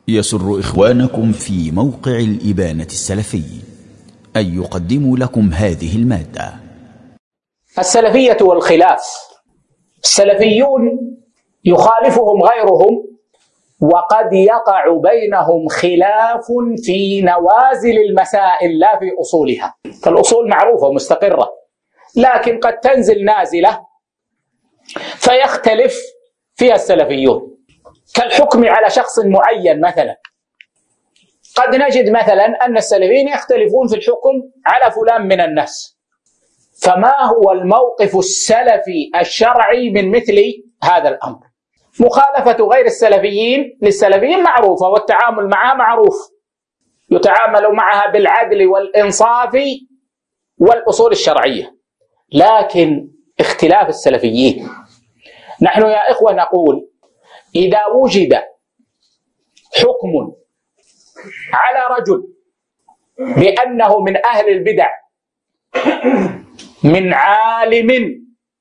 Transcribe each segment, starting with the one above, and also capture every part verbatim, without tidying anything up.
يسر إخوانكم في موقع الإبانة السلفي أن يقدموا لكم هذه المادة. السلفية والخلاف. السلفيون يخالفهم غيرهم، وقد يقع بينهم خلاف في نوازل المسائل لا في أصولها. فالأصول معروفة ومستقرة، لكن قد تنزل نازلة فيختلف فيها السلفيون، كالحكم على شخص معين. مثلا قد نجد مثلا أن السلفيين يختلفون في الحكم على فلان من الناس، فما هو الموقف السلفي الشرعي من مثل هذا الأمر؟ مخالفة غير السلفيين للسلفيين معروفة، والتعامل معها معروف، يتعامل معها بالعدل والإنصاف والأصول الشرعية. لكن اختلاف السلفيين، نحن يا إخوة نقول إذا وجد حكم على رجل بأنه من أهل البدع، من عالم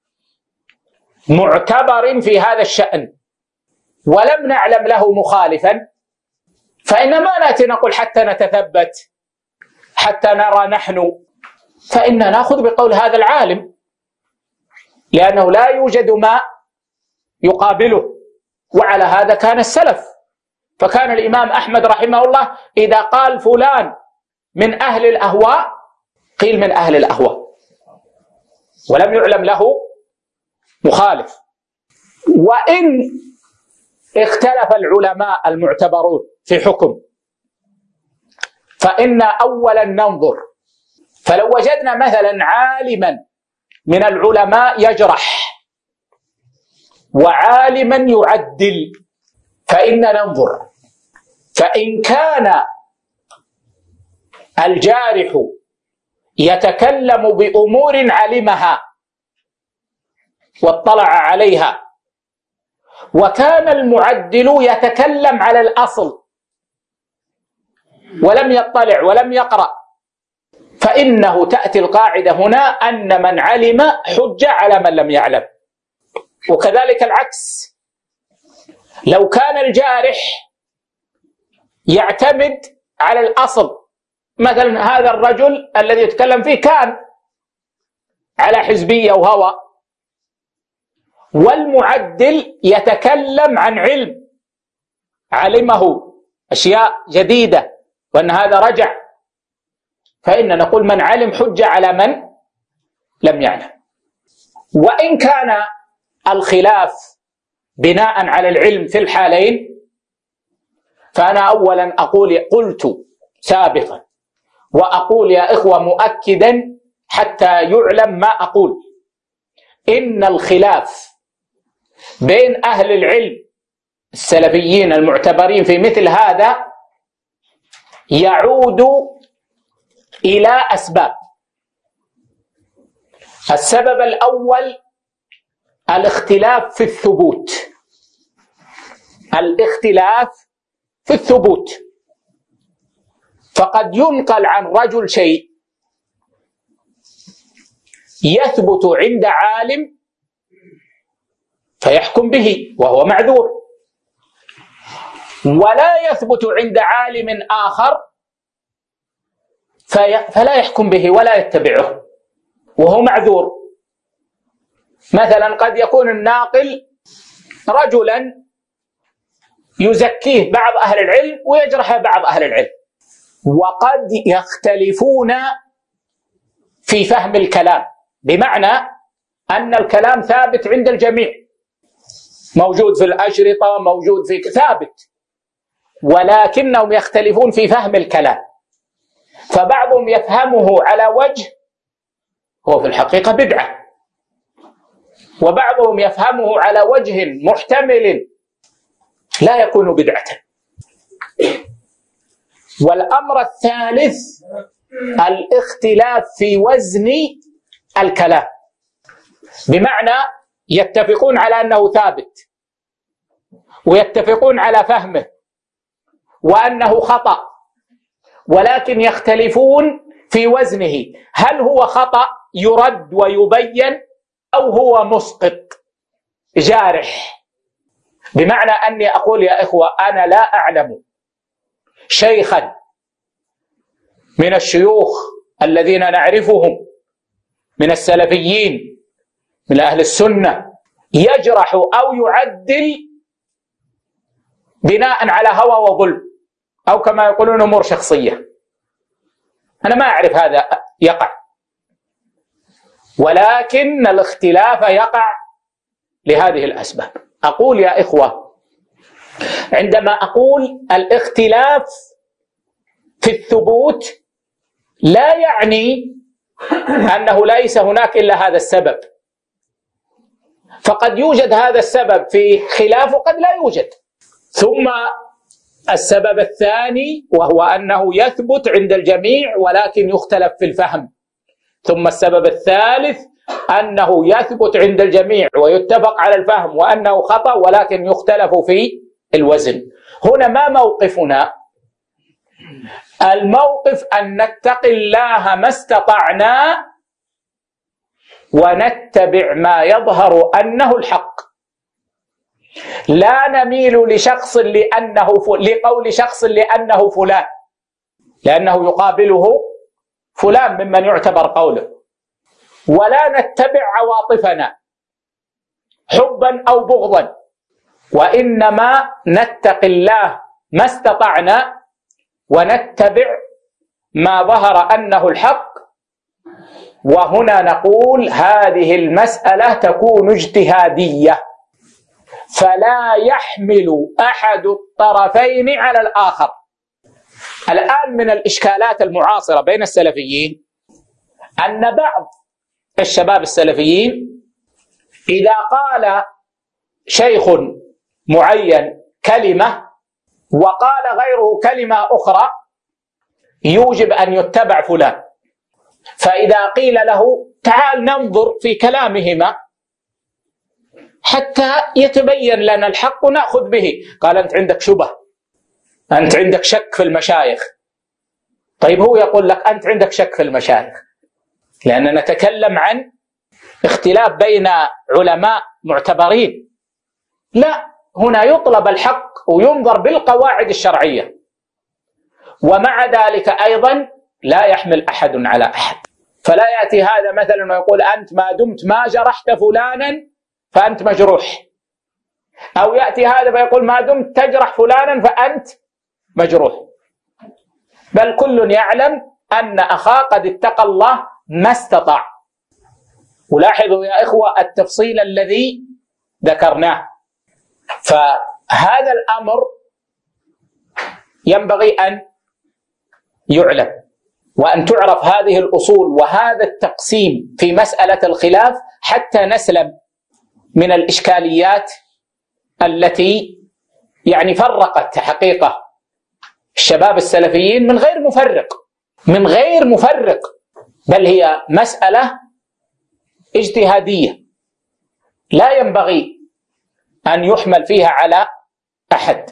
معتبر في هذا الشأن، ولم نعلم له مخالفا، فإنما نأتي نقول حتى نتثبت، حتى نرى نحن، فإننا نأخذ بقول هذا العالم، لأنه لا يوجد ما يقابله. وعلى هذا كان السلف، فكان الإمام أحمد رحمه الله إذا قال فلان من أهل الأهواء قيل من أهل الأهواء، ولم يعلم له مخالف. وإن اختلف العلماء المعتبرون في حكم، فإن أولا ننظر، فلو وجدنا مثلا عالما من العلماء يجرح وعالما يعدل، فإن ننظر، فإن كان الجارح يتكلم بأمور علمها واطلع عليها، وكان المعدل يتكلم على الأصل ولم يطلع ولم يقرأ، فإنه تأتي القاعدة هنا أن من علم حجة على من لم يعلم. وكذلك العكس، لو كان الجارح يعتمد على الأصل، مثلا هذا الرجل الذي يتكلم فيه كان على حزبية وهوى، والمعدل يتكلم عن علم علمه أشياء جديدة وأن هذا رجع، فإن نقول من علم حجة على من لم يعلم. وإن كان الخلاف بناء على العلم في الحالين، فأنا أولا أقول قلت سابقا وأقول يا إخوة مؤكدا حتى يعلم ما أقول، إن الخلاف بين أهل العلم السلفيين المعتبرين في مثل هذا يعود إلى أسباب. السبب الأول الاختلاف في الثبوت، الاختلاف في الثبوت، فقد ينقل عن رجل شيء يثبت عند عالم فيحكم به وهو معذور، ولا يثبت عند عالم آخر فلا يحكم به ولا يتبعه وهو معذور. مثلا قد يكون الناقل رجلا يزكيه بعض أهل العلم ويجرح بعض أهل العلم، وقد يختلفون في فهم الكلام، بمعنى أن الكلام ثابت عند الجميع، موجود في الأشرطة، موجود في ثابت، ولكنهم يختلفون في فهم الكلام، فبعضهم يفهمه على وجه هو في الحقيقة بدعة، وبعضهم يفهمه على وجه محتمل لا يكون بدعة. والأمر الثالث الاختلاف في وزن الكلام، بمعنى يتفقون على أنه ثابت ويتفقون على فهمه وأنه خطأ، ولكن يختلفون في وزنه، هل هو خطأ يرد ويبين أو هو مسقط جارح؟ بمعنى أني أقول يا إخوة أنا لا أعلم شيخا من الشيوخ الذين نعرفهم من السلفيين من أهل السنة يجرح أو يعدل بناء على هوى وظلم أو كما يقولون أمور شخصية، أنا ما أعرف هذا يقع، ولكن الاختلاف يقع لهذه الأسباب. أقول يا إخوة، عندما أقول الاختلاف في الثبوت لا يعني أنه ليس هناك إلا هذا السبب، فقد يوجد هذا السبب في خلاف وقد لا يوجد. ثم السبب الثاني وهو أنه يثبت عند الجميع ولكن يختلف في الفهم. ثم السبب الثالث أنه يثبت عند الجميع ويتفق على الفهم وأنه خطأ ولكن يختلف في الوزن. هنا ما موقفنا؟ الموقف أن نتقي الله ما استطعنا ونتبع ما يظهر أنه الحق، لا نميل لشخص لأنه لقول شخص لأنه فلان، لأنه يقابله فلان ممن يعتبر قوله، ولا نتبع عواطفنا حبا أو بغضا، وإنما نتقي الله ما استطعنا ونتبع ما ظهر أنه الحق. وهنا نقول هذه المسألة تكون اجتهادية، فلا يحمل أحد الطرفين على الآخر. الآن من الإشكالات المعاصرة بين السلفيين أن بعض الشباب السلفيين إذا قال شيخ معين كلمة وقال غيره كلمة أخرى يوجب أن يتبع فلان، فإذا قيل له تعال ننظر في كلامهما حتى يتبين لنا الحق نأخذ به، قال أنت عندك شبه، أنت عندك شك في المشايخ. طيب هو يقول لك أنت عندك شك في المشايخ لأننا نتكلم عن اختلاف بين علماء معتبرين. لا، هنا يطلب الحق وينظر بالقواعد الشرعية، ومع ذلك أيضا لا يحمل أحد على أحد. فلا يأتي هذا مثلا ويقول أنت ما دمت ما جرحت فلانا فأنت مجروح، أو يأتي هذا فيقول ما دمت تجرح فلانا فأنت مجروح، بل كل يعلم أن أخاه قد اتقى الله ما استطاع. ولاحظوا يا إخوة التفصيل الذي ذكرناه. فهذا الأمر ينبغي أن يعلم وأن تعرف هذه الأصول وهذا التقسيم في مسألة الخلاف حتى نسلم من الإشكاليات التي يعني فرقت حقيقة الشباب السلفيين من غير مفرق من غير مفرق بل هي مسألة اجتهادية لا ينبغي أن يحمل فيها على أحد،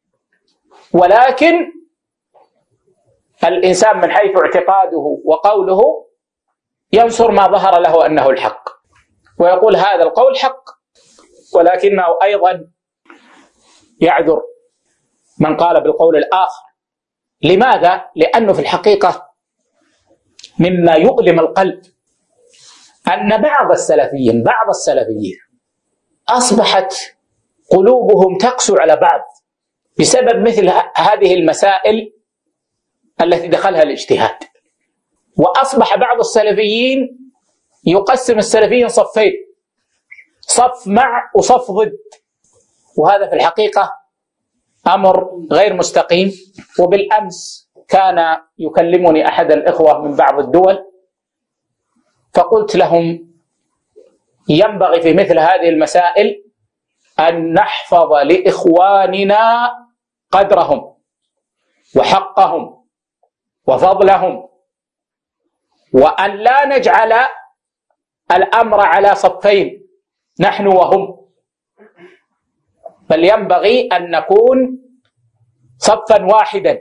ولكن الإنسان من حيث اعتقاده وقوله ينصر ما ظهر له أنه الحق ويقول هذا القول حق، ولكنه أيضا يعذر من قال بالقول الآخر. لماذا؟ لأنه في الحقيقة مما يؤلم القلب أن بعض السلفيين بعض السلفيين أصبحت قلوبهم تقسو على بعض بسبب مثل هذه المسائل التي دخلها الاجتهاد، وأصبح بعض السلفيين يقسم السلفيين صفين، صف مع وصف ضد، وهذا في الحقيقة أمر غير مستقيم. وبالأمس كان يكلمني أحد الإخوة من بعض الدول فقلت لهم ينبغي في مثل هذه المسائل أن نحفظ لإخواننا قدرهم وحقهم وفضلهم، وأن لا نجعل الأمر على صفين نحن وهم، بل ينبغي أن نكون صفا واحدا.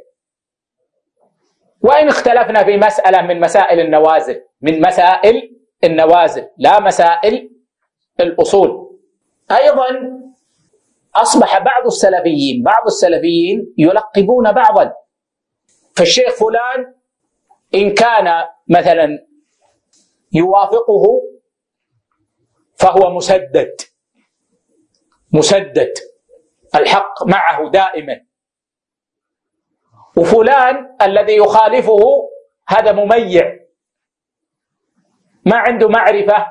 وإن اختلفنا في مسألة من مسائل النوازل من مسائل النوازل لا مسائل الأصول. أيضا أصبح بعض السلفيين بعض السلفيين يلقبون بعضا فالشيخ فلان إن كان مثلا يوافقه فهو مسدد مسدد الحق معه دائما، وفلان الذي يخالفه هذا مميع ما عنده معرفة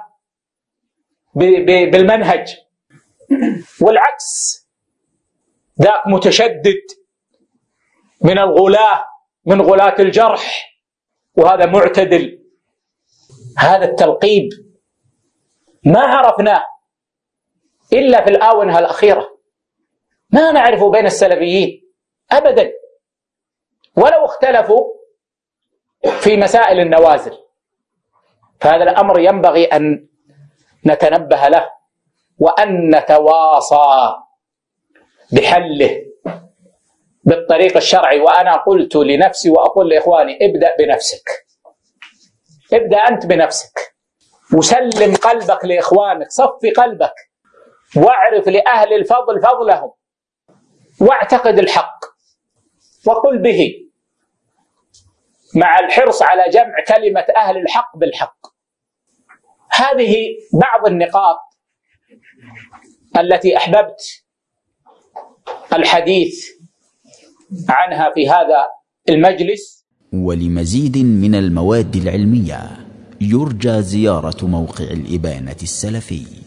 بالمنهج، والعكس ذاك متشدد من الغلاة من غلاة الجرح وهذا معتدل. هذا التلقيب ما عرفناه إلا في الآونة الأخيرة، ما نعرف بين السلفيين أبدا ولو اختلفوا في مسائل النوازل. فهذا الأمر ينبغي أن نتنبه له وأن نتواصى بحله بالطريق الشرعي. وأنا قلت لنفسي وأقول لإخواني ابدأ بنفسك، ابدأ أنت بنفسك وسلم قلبك لإخوانك، صفي قلبك واعرف لأهل الفضل فضلهم واعتقد الحق وقل به مع الحرص على جمع كلمة أهل الحق بالحق. هذه بعض النقاط التي أحببت الحديث عنها في هذا المجلس. ولمزيد من المواد العلمية يرجى زيارة موقع الإبانة السلفي.